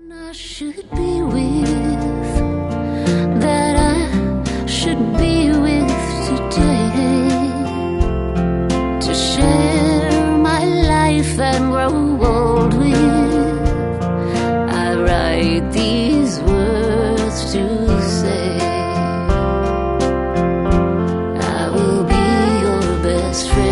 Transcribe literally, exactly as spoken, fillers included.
I should be with, that I should be with today, to share my life and grow old with. I write these words to say, I will be your best friend.